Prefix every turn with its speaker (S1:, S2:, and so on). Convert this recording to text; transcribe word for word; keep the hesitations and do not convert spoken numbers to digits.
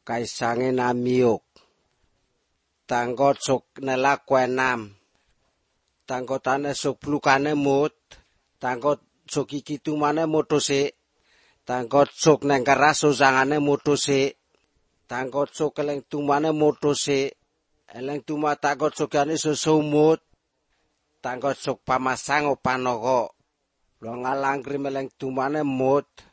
S1: kaisange namiok tanggot sok nela kwenam tanggotane sok plukane mut tanggot sok ikitumane motose tanggot sok nengkeras usangane motose tanggot sok eleng tumane motose eleng tuma tanggot sok yani sosomut tanggot sok pamasang opanoko lo ngalangri meleng tumane mut